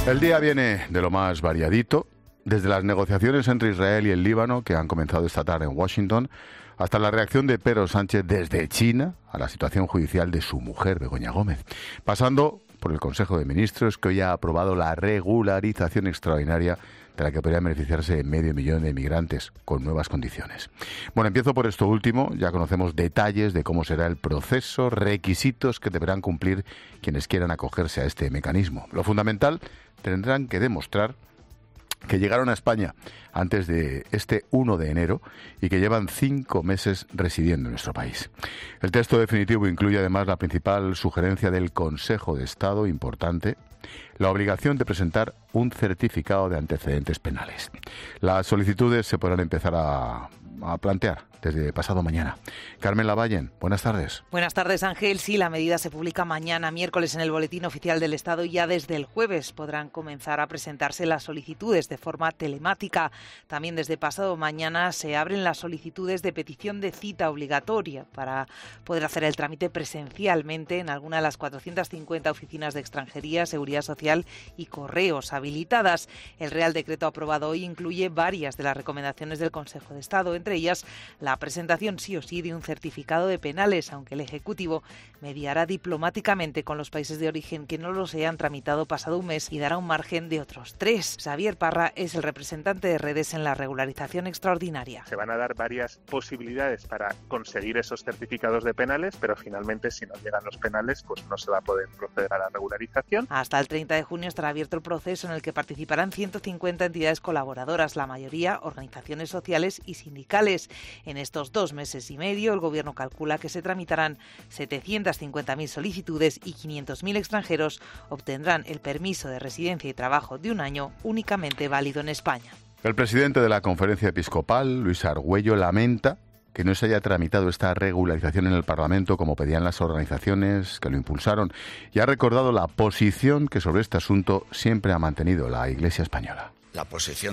El día viene de lo más variadito, desde las negociaciones entre Israel y el Líbano, que han comenzado esta tarde en Washington, hasta la reacción de Pedro Sánchez desde China a la situación judicial de su mujer, Begoña Gómez, pasando por el Consejo de Ministros, que hoy ha aprobado la regularización extraordinaria de la que podrían beneficiarse 500.000 de inmigrantes con nuevas condiciones. Bueno, empiezo por esto último. Ya conocemos detalles de cómo será el proceso, requisitos que deberán cumplir quienes quieran acogerse a este mecanismo. Lo fundamental, tendrán que demostrar que llegaron a España antes de este 1 de enero y que llevan 5 meses residiendo en nuestro país. El texto definitivo incluye además la principal sugerencia del Consejo de Estado, importante, la obligación de presentar un certificado de antecedentes penales. Las solicitudes se podrán empezar a plantear desde pasado mañana. Carmen Lavallen, buenas tardes. Buenas tardes, Ángel. Sí, la medida se publica mañana, miércoles, en el Boletín Oficial del Estado y ya desde el jueves podrán comenzar a presentarse las solicitudes de forma telemática. También desde pasado mañana se abren las solicitudes de petición de cita obligatoria para poder hacer el trámite presencialmente en alguna de las 450 oficinas de Extranjería, Seguridad Social y Correos habilitadas. El Real Decreto aprobado hoy incluye varias de las recomendaciones del Consejo de Estado, entre ellas la presentación sí o sí de un certificado de penales, aunque el Ejecutivo mediará diplomáticamente con los países de origen que no los hayan tramitado pasado un mes y dará un margen de otros 3. Xavier Parra es el representante de Redes en la regularización extraordinaria. Se van a dar varias posibilidades para conseguir esos certificados de penales, pero finalmente si no llegan los penales, pues no se va a poder proceder a la regularización. Hasta el 30 de junio estará abierto el proceso en el que participarán 150 entidades colaboradoras, la mayoría organizaciones sociales y sindicales. En estos 2 meses y medio, el Gobierno calcula que se tramitarán 750.000 solicitudes y 500.000 extranjeros obtendrán el permiso de residencia y trabajo de 1 año únicamente válido en España. El presidente de la Conferencia Episcopal, Luis Argüello, lamenta que no se haya tramitado esta regularización en el Parlamento como pedían las organizaciones que lo impulsaron y ha recordado la posición que sobre este asunto siempre ha mantenido la Iglesia española. La posición